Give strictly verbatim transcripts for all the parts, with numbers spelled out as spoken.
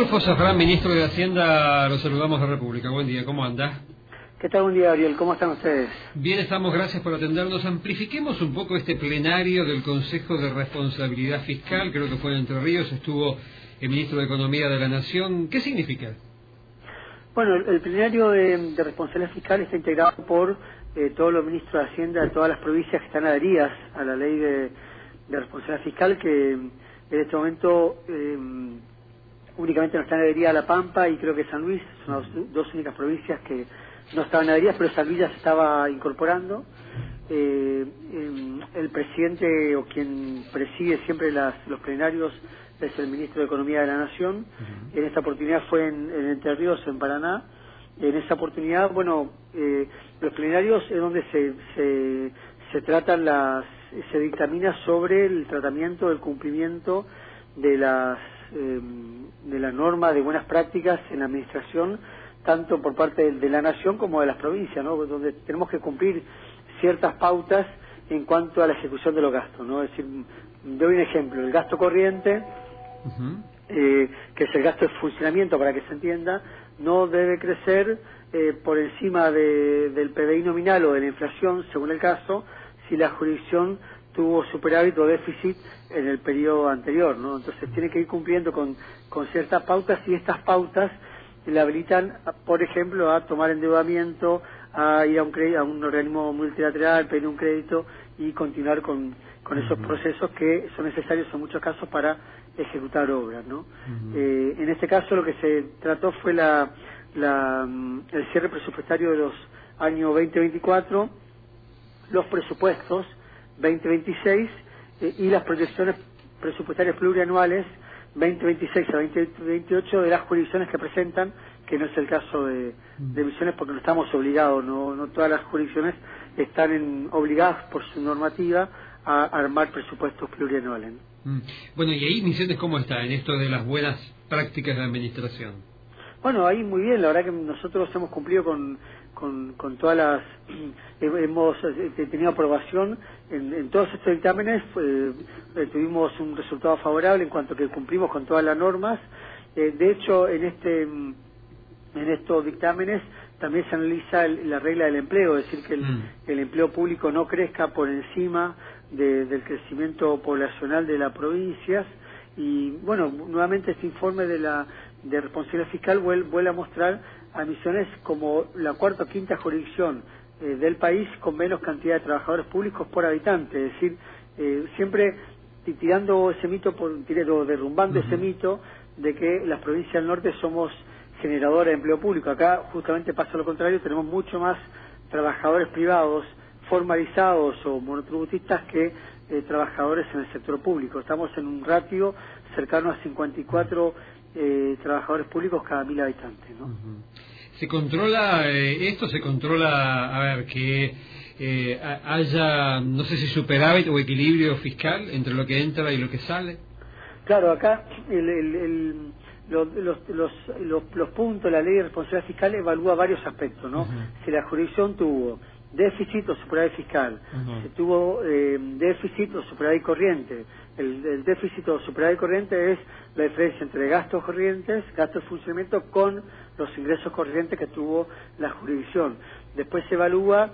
Adolfo Zafrán, ministro de Hacienda, los saludamos de República. Buen día, ¿cómo anda? ¿Qué tal? Buen día, Ariel. ¿Cómo están ustedes? Bien, estamos, gracias por atendernos. Amplifiquemos un poco este plenario del Consejo de Responsabilidad Fiscal, creo que fue en Entre Ríos, estuvo el ministro de Economía de la Nación. ¿Qué significa? Bueno, el, el plenario de, de responsabilidad fiscal está integrado por eh, todos los ministros de Hacienda de todas las provincias que están adheridas a la ley de, de responsabilidad fiscal, que en este momento eh, únicamente no están adheridas a La Pampa y creo que San Luis, son las dos únicas provincias que no estaban adheridas, pero San Luis ya se estaba incorporando. Eh, eh, el presidente o quien preside siempre las, los plenarios es el ministro de Economía de la Nación. Uh-huh. En esta oportunidad fue en, en Entre Ríos, en Paraná. En esa oportunidad, bueno, eh, los plenarios es donde se, se, se tratan las, se dictamina sobre el tratamiento del cumplimiento de las eh, de la norma de buenas prácticas en la administración, tanto por parte de, de la Nación como de las provincias, ¿no? Donde tenemos que cumplir ciertas pautas en cuanto a la ejecución de los gastos, ¿no? Es decir, doy un ejemplo, el gasto corriente, uh-huh. eh, que es el gasto de funcionamiento, para que se entienda, no debe crecer eh, por encima de, del P B I nominal o de la inflación, según el caso, si la jurisdicción tuvo superávit o déficit en el periodo anterior, ¿no? Entonces tiene que ir cumpliendo con, con ciertas pautas, y estas pautas le habilitan, por ejemplo, a tomar endeudamiento, a ir a un, crédito, a un organismo multilateral, pedir un crédito y continuar con, con esos uh-huh. procesos que son necesarios en muchos casos para ejecutar obras, ¿no? Uh-huh. Eh, en este caso lo que se trató fue la, la, el cierre presupuestario de los años veinte veinticuatro, los presupuestos veinte veintiséis eh, y las proyecciones presupuestarias plurianuales veinte veintiséis a veinte veintiocho de las jurisdicciones que presentan, que no es el caso de, de Misiones, porque no estamos obligados, no, no todas las jurisdicciones están en, obligadas por su normativa a armar presupuestos plurianuales, ¿no? Mm. Bueno, y ahí Misiones, ¿cómo está en esto de las buenas prácticas de administración? Bueno, ahí muy bien, la verdad que nosotros hemos cumplido con, con, con todas las, hemos tenido aprobación en, en todos estos dictámenes, eh, tuvimos un resultado favorable en cuanto que cumplimos con todas las normas. Eh, de hecho, en este en estos dictámenes también se analiza el, la regla del empleo, es decir, que el, mm. el empleo público no crezca por encima de, del crecimiento poblacional de las provincias. Y bueno, nuevamente este informe de la de responsabilidad fiscal vuelve, vuelve a mostrar a Misiones como la cuarta o quinta jurisdicción eh, del país con menos cantidad de trabajadores públicos por habitante, es decir, eh, siempre tirando ese mito, por, tirando, derrumbando uh-huh. ese mito de que las provincias del norte somos generadoras de empleo público. Acá justamente pasa lo contrario, tenemos mucho más trabajadores privados formalizados o monotributistas que eh, trabajadores en el sector público. Estamos en un ratio cercano a cincuenta y cuatro eh, trabajadores públicos cada mil habitantes, ¿no? Uh-huh. ¿Se controla eh, esto? ¿Se controla, a ver, que eh, haya, no sé si superávit o equilibrio fiscal entre lo que entra y lo que sale? Claro, acá el, el, el, los, los, los, los, los puntos, la ley de responsabilidad fiscal evalúa varios aspectos, ¿no? Uh-huh. Si la jurisdicción tuvo déficit o superávit fiscal, uh-huh. si tuvo eh, déficit o superávit corriente. El, el déficit o superávit corriente es la diferencia entre gastos corrientes, gastos de funcionamiento, con los ingresos corrientes que tuvo la jurisdicción. Después se evalúa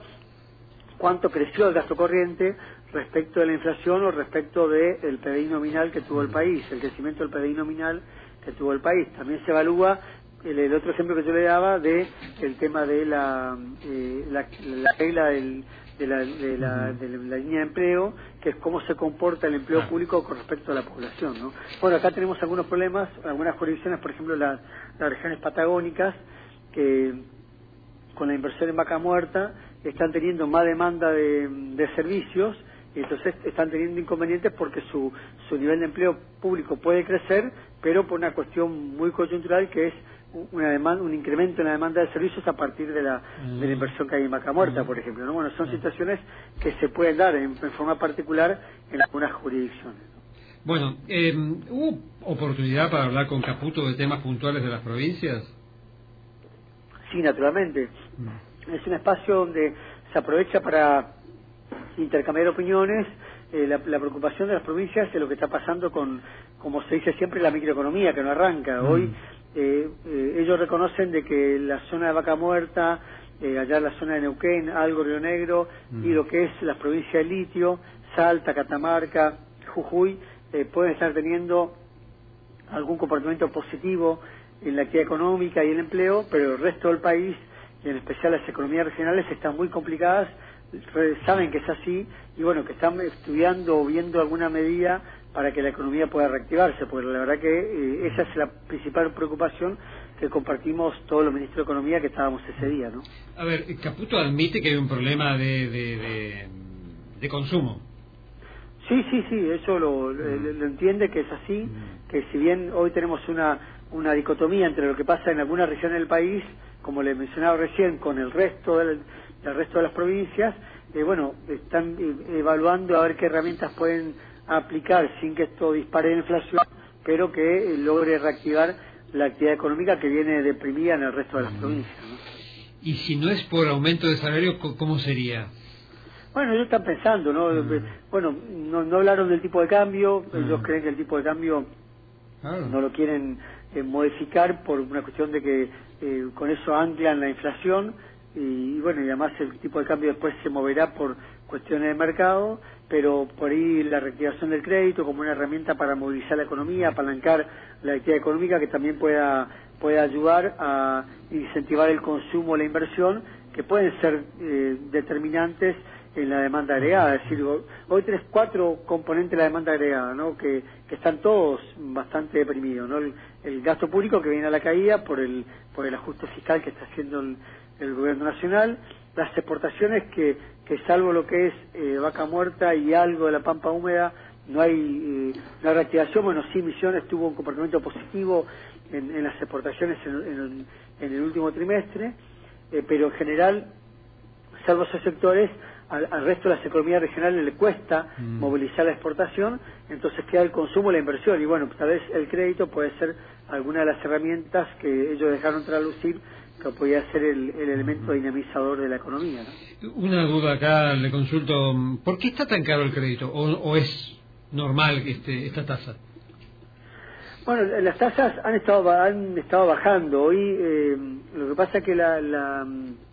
cuánto creció el gasto corriente respecto de la inflación o respecto del P B I nominal que tuvo el país, el crecimiento del P B I nominal que tuvo el país. También se evalúa el, el otro ejemplo que yo le daba de el tema de la, eh, la, la regla del De la, de, la, de la línea de empleo, que es cómo se comporta el empleo público con respecto a la población, ¿no? Bueno, acá tenemos algunos problemas, algunas jurisdicciones, por ejemplo las, las regiones patagónicas, que con la inversión en Vaca Muerta están teniendo más demanda de, de servicios, y entonces están teniendo inconvenientes porque su, su nivel de empleo público puede crecer, pero por una cuestión muy coyuntural, que es una demanda, un incremento en la demanda de servicios a partir de la, de la inversión que hay en Vaca Muerta, por ejemplo, ¿no? Bueno, son situaciones que se pueden dar en, en forma particular en algunas jurisdicciones, ¿no? Bueno, eh, ¿hubo oportunidad para hablar con Caputo de temas puntuales de las provincias? Sí, naturalmente. Mm. Es un espacio donde se aprovecha para intercambiar opiniones. Eh, la, la preocupación de las provincias es lo que está pasando con, como se dice siempre, la microeconomía, que no arranca. Mm. Hoy eh, eh, ellos reconocen de que la zona de Vaca Muerta, eh, allá en la zona de Neuquén, Algo, Río Negro, mm. y lo que es las provincias de Litio, Salta, Catamarca, Jujuy, eh, pueden estar teniendo algún comportamiento positivo en la actividad económica y el empleo, pero el resto del país, y en especial las economías regionales, están muy complicadas, saben que es así, y bueno, que están estudiando o viendo alguna medida para que la economía pueda reactivarse, porque la verdad que eh, esa es la principal preocupación que compartimos todos los ministros de Economía que estábamos ese día, ¿no? A ver, Caputo admite que hay un problema de, de, de, de consumo. Sí, sí, sí, eso lo, lo, lo entiende, que es así, que si bien hoy tenemos una, una dicotomía entre lo que pasa en algunas regiones del país, como le he mencionado recién, con el resto del, del resto de las provincias, eh, bueno, están evaluando a ver qué herramientas pueden aplicar sin que esto dispare la inflación, pero que eh, logre reactivar la actividad económica que viene deprimida en el resto de las provincias, ¿no? Y si no es por aumento de salario, ¿cómo sería? Bueno, ellos están pensando, ¿no? Mm. Bueno, no, no hablaron del tipo de cambio, mm. ellos creen que el tipo de cambio claro. no lo quieren eh, modificar por una cuestión de que eh, con eso anclan la inflación y, y bueno, y además el tipo de cambio después se moverá por cuestiones de mercado, pero por ahí la reactivación del crédito como una herramienta para movilizar la economía, apalancar la actividad económica que también pueda, pueda ayudar a incentivar el consumo, la inversión, que pueden ser eh, determinantes en la demanda agregada. Es decir, hoy tenés cuatro componentes de la demanda agregada, ¿no? que, que están todos bastante deprimidos, ¿no? El, el gasto público que viene a la caída por el, por el ajuste fiscal que está haciendo el, el gobierno nacional, las exportaciones que, que salvo lo que es eh, Vaca Muerta y algo de la Pampa Húmeda, no hay eh, una reactivación. Bueno, sí, Misiones tuvo un comportamiento positivo en, en las exportaciones en, en, en el último trimestre, eh, pero en general, salvo esos sectores, Al, al resto de las economías regionales le cuesta mm. movilizar la exportación, entonces queda el consumo y la inversión, y bueno, tal vez el crédito puede ser alguna de las herramientas que ellos dejaron traducir, que podría ser el, el elemento dinamizador de la economía, ¿no? Una duda acá, le consulto, ¿por qué está tan caro el crédito? ¿O, o es normal este, esta tasa? Bueno, las tasas han estado han estado bajando. Hoy eh, lo que pasa es que la... la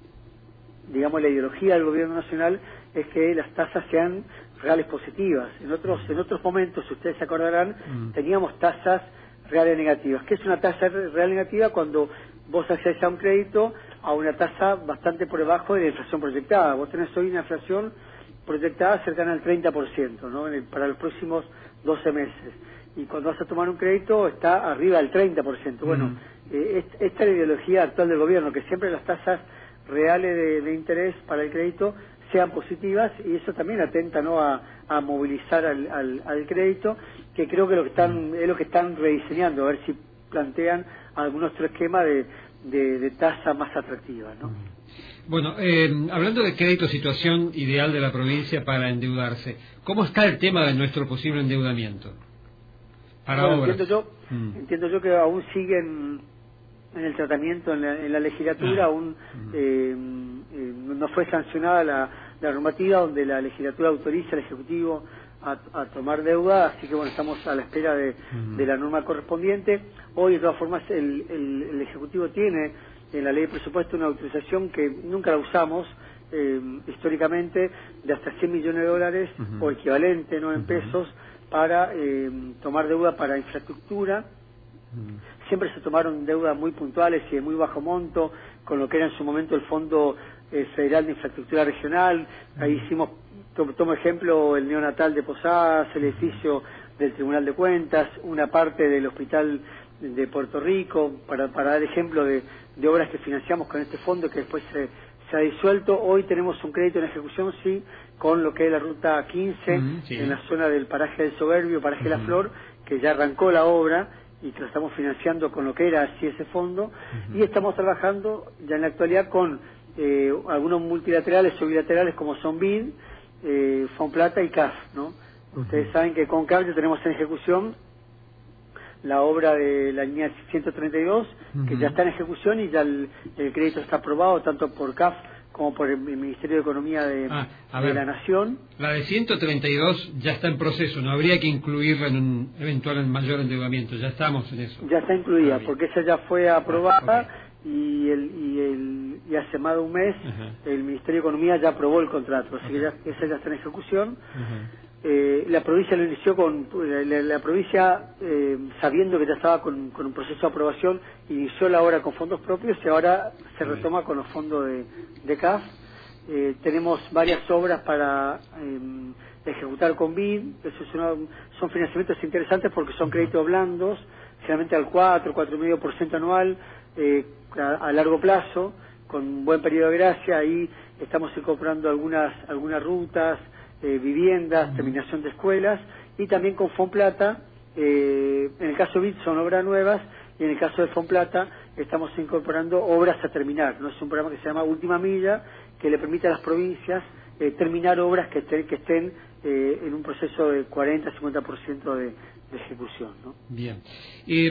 digamos, la ideología del gobierno nacional es que las tasas sean reales positivas. En otros en otros momentos, si ustedes se acordarán, mm. teníamos tasas reales negativas. ¿Qué es una tasa real negativa? Cuando vos accedes a un crédito a una tasa bastante por debajo de la inflación proyectada. Vos tenés hoy una inflación proyectada cercana al treinta por ciento, ¿no? En el, para los próximos doce meses. Y cuando vas a tomar un crédito está arriba del treinta por ciento. Mm. Bueno, eh, esta es la ideología actual del gobierno, que siempre las tasas reales de, de interés para el crédito sean positivas, y eso también atenta, ¿no?, a, a movilizar al, al, al crédito, que creo que lo que están es lo que están rediseñando, a ver si plantean algún otro esquema de, de, de tasa más atractiva, ¿no? Bueno, eh, hablando de crédito, situación ideal de la provincia para endeudarse, ¿cómo está el tema de nuestro posible endeudamiento para bueno, obras? Entiendo yo, mm. entiendo yo que aún siguen en el tratamiento en la, en la legislatura, ah. aún eh, eh, no fue sancionada la, la normativa donde la legislatura autoriza al Ejecutivo a, a tomar deuda, así que bueno, estamos a la espera de, uh-huh. de la norma correspondiente. Hoy, de todas formas, el, el, el Ejecutivo tiene en la ley de presupuesto una autorización que nunca la usamos eh, históricamente, de hasta cien millones de dólares uh-huh. o equivalente, no en uh-huh. pesos, para eh, tomar deuda para infraestructura. Siempre se tomaron deudas muy puntuales y de muy bajo monto, con lo que era en su momento el Fondo eh, Federal de Infraestructura Regional. Ahí hicimos, tomo, tomo ejemplo, el neonatal de Posadas, el edificio del Tribunal de Cuentas, una parte del Hospital de Puerto Rico, para, para dar ejemplo de, de obras que financiamos con este fondo que después se, se ha disuelto. Hoy tenemos un crédito en ejecución, sí, con lo que es la Ruta quince, uh-huh, sí. en la zona del Paraje del Soberbio, Paraje uh-huh. La Flor, que ya arrancó la obra, y que lo estamos financiando con lo que era así ese fondo, uh-huh. y estamos trabajando ya en la actualidad con eh, algunos multilaterales o bilaterales como son B I D, eh, Fonplata y C A F, ¿no? Uh-huh. Ustedes saben que con C A F ya tenemos en ejecución la obra de la línea ciento treinta y dos, uh-huh. que ya está en ejecución y ya el, el crédito está aprobado tanto por C A F como por el Ministerio de Economía de, ah, de ver, la Nación. La de ciento treinta y dos ya está en proceso, no habría que incluirla en un eventual mayor endeudamiento, ya estamos en eso. Ya está incluida, ah, porque esa ya fue aprobada. Ah, okay. y, el, y, el, y hace más de un mes uh-huh. el Ministerio de Economía ya aprobó el contrato, así okay. que ya, esa ya está en ejecución. Uh-huh. Eh, la provincia lo inició con la, la provincia eh, sabiendo que ya estaba con, con un proceso de aprobación, inició la obra con fondos propios y ahora se retoma con los fondos de, de C A F. Eh, tenemos varias obras para eh, ejecutar con B I D. Eso es una, son financiamientos interesantes porque son créditos blandos, generalmente al cuatro, cuatro coma cinco por ciento anual, eh, a, a largo plazo, con un buen periodo de gracia. Ahí estamos incorporando algunas algunas rutas, Eh, viviendas, uh-huh. terminación de escuelas, y también con Fonplata, eh, en el caso de B I D son obras nuevas, y en el caso de Fonplata estamos incorporando obras a terminar, ¿no? Es un programa que se llama Última Milla, que le permite a las provincias eh, terminar obras que, te, que estén eh, en un proceso de cuarenta a cincuenta por ciento de, de ejecución, ¿no? Bien. Eh,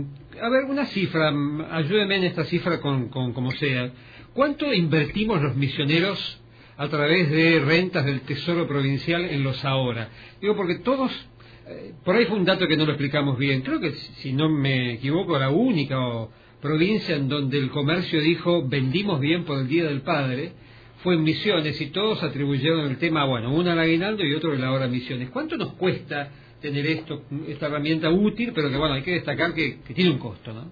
a ver, una cifra, ayúdeme en esta cifra con, con como sea. ¿Cuánto invertimos los misioneros a través de rentas del Tesoro Provincial en los ahora? Digo, porque todos, eh, por ahí fue un dato que no lo explicamos bien, creo que si no me equivoco la única o, provincia en donde el comercio dijo vendimos bien por el Día del Padre fue en Misiones, y todos atribuyeron el tema, bueno, uno al aguinaldo y otro el ahora Misiones. ¿Cuánto nos cuesta tener esto, esta herramienta útil, pero que bueno, hay que destacar que, que tiene un costo, ¿no?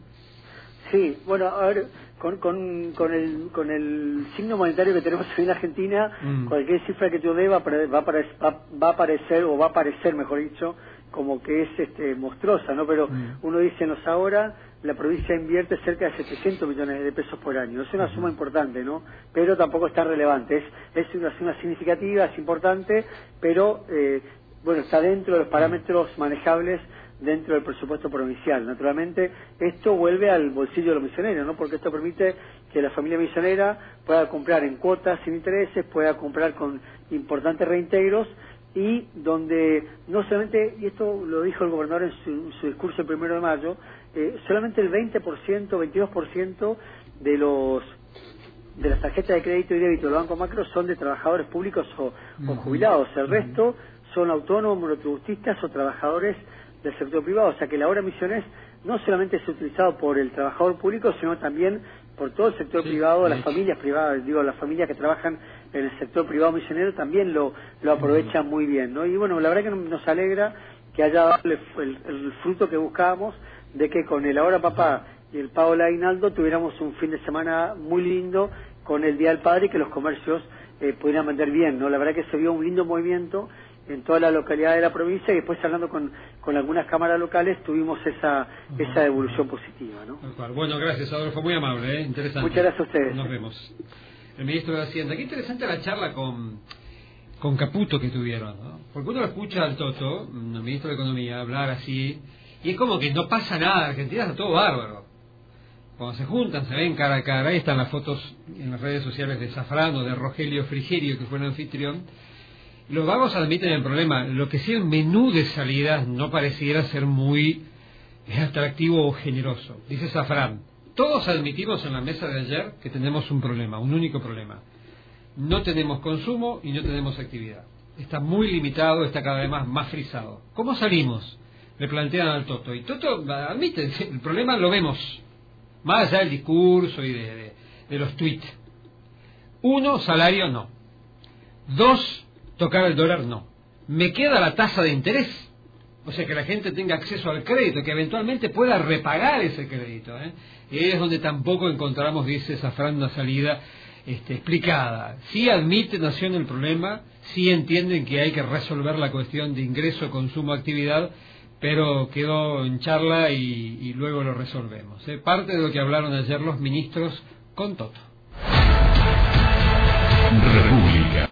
Sí, bueno, a ver, con, con, con, el, con el signo monetario que tenemos en Argentina, mm. cualquier cifra que yo dé va, va, va, va a aparecer, o va a aparecer, mejor dicho, como que es este, monstruosa, ¿no? Pero mm. uno dice, nos ahora la provincia invierte cerca de setecientos millones de pesos por año. Es una mm. suma importante, ¿no? Pero tampoco es tan relevante. Es, es una suma significativa, es importante, pero, eh, bueno, está dentro de los parámetros manejables dentro del presupuesto provincial. Naturalmente, esto vuelve al bolsillo de los misioneros, ¿no? Porque esto permite que la familia misionera pueda comprar en cuotas sin intereses, pueda comprar con importantes reintegros, y donde no solamente, y esto lo dijo el gobernador en su, en su discurso el primero de mayo, eh, solamente el veinte por ciento, veintidós por ciento de los de las tarjetas de crédito y débito del Banco Macro son de trabajadores públicos o, uh-huh. o jubilados. El uh-huh. resto son autónomos, monotributistas o trabajadores del sector privado. O sea que la obra Misiones no solamente es utilizado por el trabajador público, sino también por todo el sector sí, privado, las familias privadas, digo, las familias que trabajan en el sector privado misionero también lo, lo aprovechan muy bien, ¿no? Y bueno, la verdad que nos alegra que haya dado el, el, el fruto que buscábamos, de que con el Ahora Papá y el pago del aguinaldo tuviéramos un fin de semana muy lindo con el Día del Padre, y que los comercios eh, pudieran vender bien, ¿no? La verdad que se vio un lindo movimiento en toda la localidad de la provincia, y después hablando con, con algunas cámaras locales tuvimos esa uh-huh. esa evolución positiva, ¿no? Bueno, gracias, Adolfo, muy amable, ¿eh? Interesante. Muchas gracias a ustedes. Nos vemos. El ministro de Hacienda. Qué interesante la charla con, con Caputo que tuvieron, ¿no? Porque uno lo escucha al Toto, el ministro de Economía, hablar así, y es como que no pasa nada, Argentina está todo bárbaro. Cuando se juntan, se ven cara a cara, ahí están las fotos en las redes sociales de Zafrano, de Rogelio Frigerio, que fue el anfitrión. Los vagos admiten el problema, lo que sí el menú de salidas no pareciera ser muy atractivo o generoso. Dice Zafrán, todos admitimos en la mesa de ayer que tenemos un problema, un único problema. No tenemos consumo y no tenemos actividad. Está muy limitado, está cada vez más, más frisado. ¿Cómo salimos? Le plantean al Toto. Y Toto admite, el problema lo vemos, más allá del discurso y de, de, de los tweets. Uno, salario no. Dos, tocar el dólar no. Me queda la tasa de interés. O sea, que la gente tenga acceso al crédito, que eventualmente pueda repagar ese crédito, ¿eh? Y es donde tampoco encontramos, dice Zafrán, una salida este, explicada. Sí admite Nación el problema, sí entienden que hay que resolver la cuestión de ingreso, consumo, actividad, pero quedó en charla y, y luego lo resolvemos, ¿eh? Parte de lo que hablaron ayer los ministros con Toto. República.